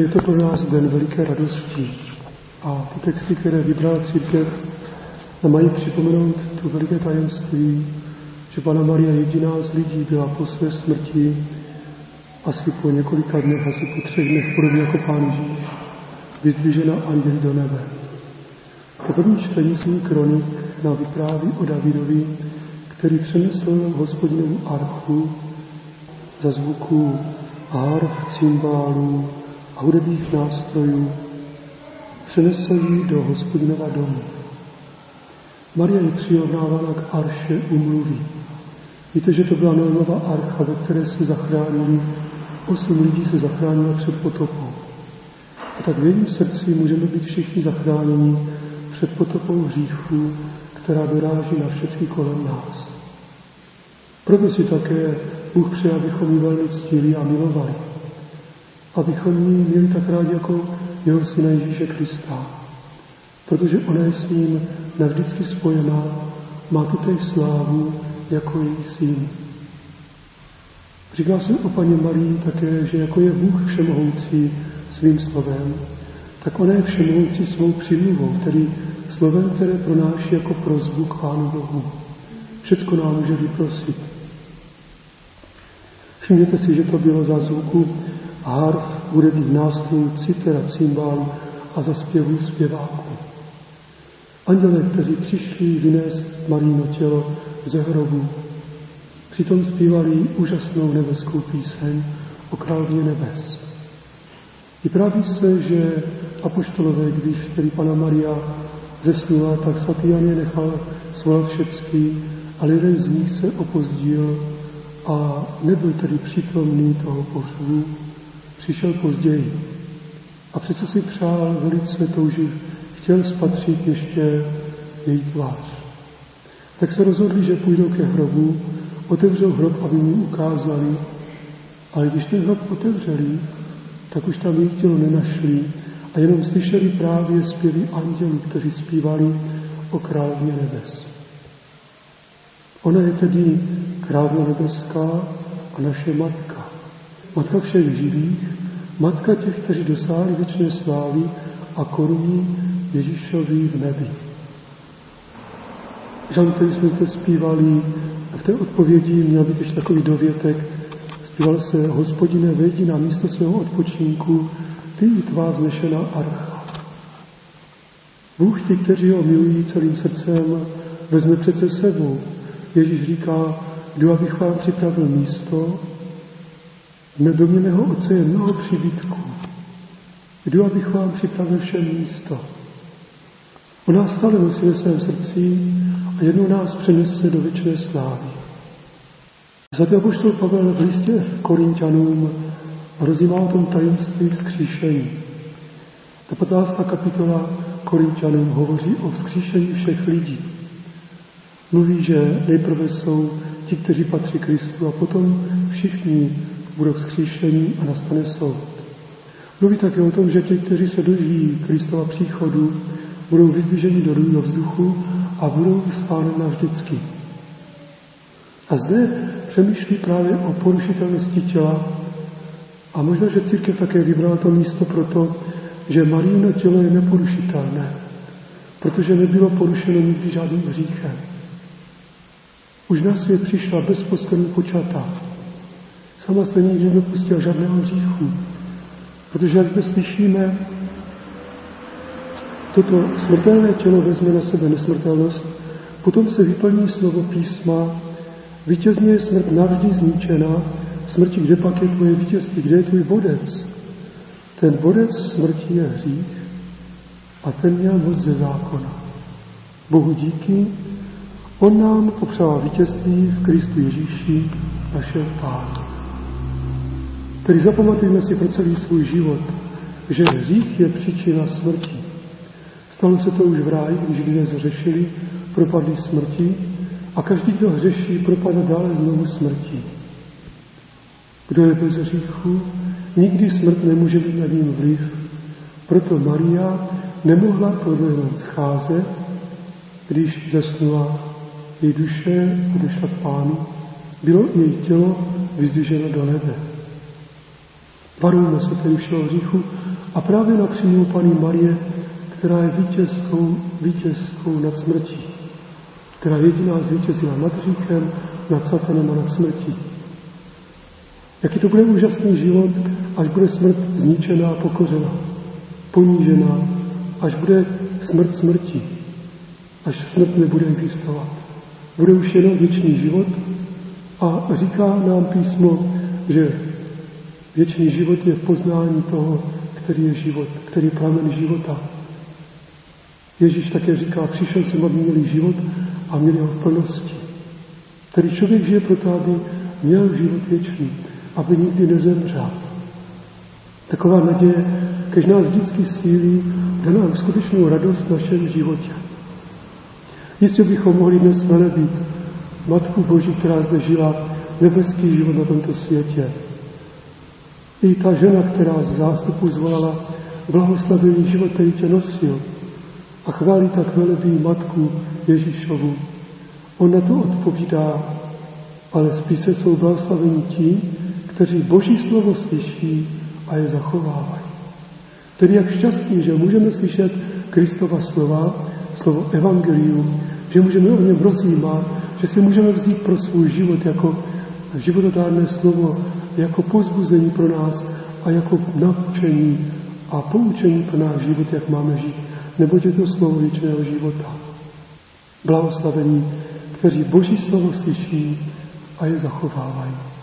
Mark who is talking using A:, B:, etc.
A: Je to pro nás den veliké radosti a ty texty, které vybrala církev, nám mají připomenout to veliké tajemství, že Panna Maria jediná z lidí byla po své smrti asi po několika dnech, asi po 3 dnech, podobně jako Pán Ježíš, vyzdvižena anděli do nebe. To první čtení z kronik nám vypráví o Davidovi, který přenesl Hospodinovu archu za zvuku harf, cymbálů a hudebních nástrojů, přenesl ji do Hospodinova domu. Maria je přirovnávána k arše úmluvy. Víte, že to byla Noémova archa, ve které se zachránili, 8 lidí se zachránilo před potopou. A tak v jejím srdci můžeme být všichni zachráněni před potopou hříchu, která doráží na všechny kolem nás. Proto si také Bůh přeje, abychom ji velmi ctili a milovali. Abychom ji měli tak rádi jako jeho syna Ježíše Krista. Protože ona je s ním navždycky spojená, má tutéž slávu jako její syn. Říká se o Panně Marii také, že jako je Bůh všemohoucí svým slovem, tak ona je všemohoucí svou přimluvou, tedy slovem, které pronáší jako prosbu k Pánu Bohu. Všecko nám může vyprosit. Všimněte si, že to bylo za zvuku harf, hudebních nástrojů, citer a cymbálů a za zpěvů zpěváků. Andělé, kteří přišli vynést Marijino tělo ze hrobu, přitom zpívali úžasnou nebeskou píseň o královně nebes. Vypráví se, že apoštolové, když tedy Panna Maria zesnula, tak svatý Jan je nechal svolat všecky, ale jeden z nich se opozdil a nebyl tedy přítomný toho pohřbu, přišel později. A přece si přál velice touživ, chtěl spatřit ještě její tvář. Tak se rozhodli, že půjdou ke hrobu, otevřel hrob, aby mu ukázali, ale když ten hrob otevřeli, tak už tam její tělo nenašli a jenom slyšeli právě zpěvy andělů, kteří zpívali o královně nebes. Ona je tedy královna nebeská a naše matka. Matka všech živých, matka těch, kteří dosáhli věčné slávy a koruní Ježíšovi v nebi. Žalm, který jsme zde zpívali, a v té odpovědi měl být ještě takový dovětek, zpíval se: Hospodine, vejdi na místo svého odpočinku, ty i tvá vznešená archa. Bůh ti, kteří ho milují celým srdcem, vezme přece sebou. Ježíš říká: jdu, abych vám připravil místo, v domě mého Otce je mnoho příbytků. Jdu, abych vám připravil všem místo. On nás stále nosí ve svém srdci a jednou nás přenese do věčné slávy. Svatý apoštol Pavel v listě Korinťanům rozjímá o tom tajemství vzkříšení. Ta 15. kapitola Korinťanům hovoří o vzkříšení všech lidí. Mluví, že nejprve jsou ti, kteří patří Kristu, a potom všichni budou vzkříšení a nastane soud. Mluví také o tom, že ti, kteří se dožijí Kristova příchodu, budou vyzdviženi do vzduchu a budou s Pánem navždycky. A zde přemýšlí právě o porušitelnosti těla a možná, že církev také vybrala to místo proto, že Marijino tělo je neporušitelné, protože nebylo porušeno nikdy žádným hříchem. Už na svět přišla bezposkvrně počatá. Sama se nikdy nedopustila žádného hříchu, protože, jak zde slyšíme, toto smrtelné tělo vezme na sebe nesmrtelnost, potom se vyplní slovo písma: vítězně je smrt navždy zničena, smrti, kde pak je tvoje vítězství, kde je tvůj bodec? Ten bodec smrti je hřích a ten měl moc ze zákona. Bohu díky, on nám popřál vítězství v Kristu Ježíši, našem Pánu. Tedy zapamatujme si pro celý svůj život, že hřích je příčina smrti. Stalo se to už v ráji, když lidé zhřešili, propadli smrti a každý, kdo hřeší, propadá dále znovu smrti. Kdo je bez hříchu, nikdy smrt nemůže mít nad ním vliv. Proto Maria nemohla prodlevnout scházet, když zesnula. Její duše odešla k Pánu, bylo její tělo vyzdviženo do nebe. Varujme se tedy všeho hříchu A právě na přímluvu Panny Marie, která je vítězkou nad smrtí, která jediná zvítězila nad hříchem, nad satanem a nad smrtí. Jaký to bude úžasný život, až bude smrt zničená, pokořena, ponížená, až bude smrt smrti, až smrt nebude existovat. Bude už jenom věčný život a říká nám písmo, že věčný život je v poznání toho, který je život, který je pramen života. Ježíš také říká, přišel jsem, aby měli život a měli ho v plnosti. Tedy člověk žije proto, aby měl život věčný, aby nikdy nezemřel. Taková naděje, kež nás vždycky sílí, dá nám skutečnou radost v našem životě. Jistě bychom mohli dnes velebit Matku Boží, která zde žila nebeský život na tomto světě. I ta žena, která z zástupu zvolala blahoslavený život, který tě nosil, a chválí tak velebí Matku Ježíšovu. On na to odpovídá, ale spíše jsou blahoslavení ti, kteří Boží slovo slyší a je zachovávají. Tedy jak šťastný, že můžeme slyšet Kristova slova, slovo evangelium, že můžeme o něm rozjímat, že si můžeme vzít pro svůj život jako životodárné slovo, jako povzbuzení pro nás a jako naučení a poučení pro náš život, jak máme žít. Neboť je to slovo věčného života. Blahoslavení, kteří Boží slovo slyší a je zachovávají.